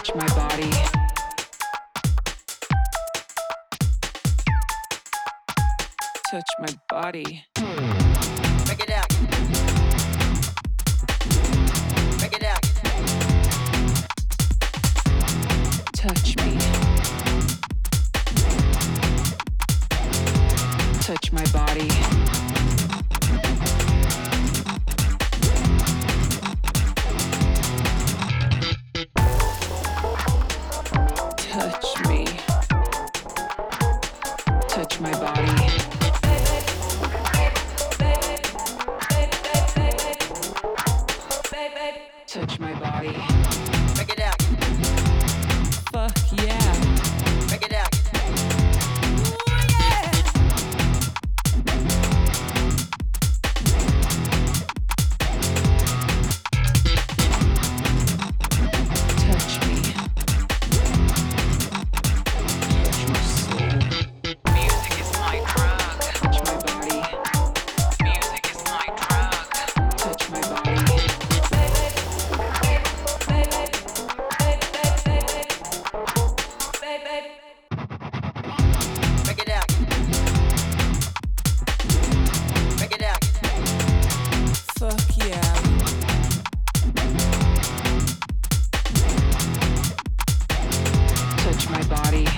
Touch my body. Touch my body. Break it out. Break it out. Touch me. Touch my body. Touch me. Touch my body. Touch my body. Break it out. Fuck yeah. Break it out. Touch me. Touch my soul. Music is my drug. Touch my body. Music is my drug. Touch my body. Break it out. Break it out. Fuck yeah. Touch my body.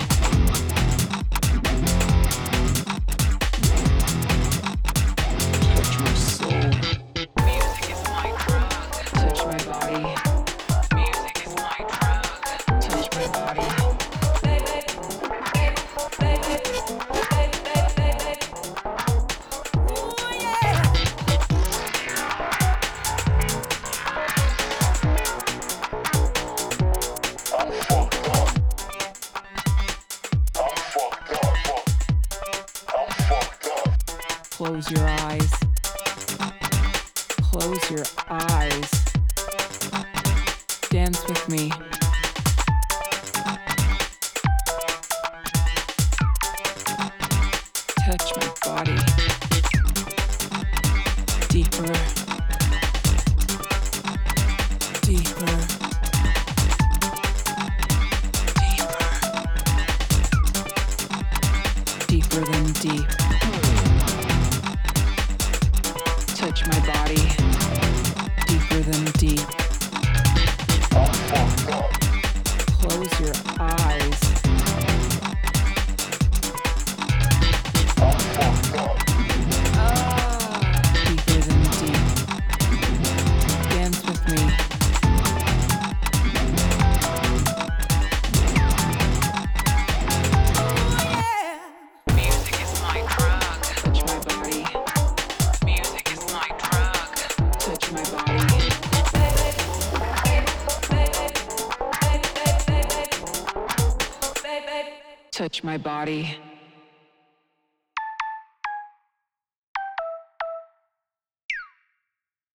Touch my soul. Music is my drug. Touch my body. Music is my drug. Touch my body. Close your eyes. Close your eyes. Dance with me. Touch my body. Deeper. Deeper. Deeper. Deeper than deep. Touch my body. Deeper than deep. Close your eyes. Deeper than deep. Dance with me. Music is my drug. Touch my body. Music is my drug. Touch my body. Touch my body.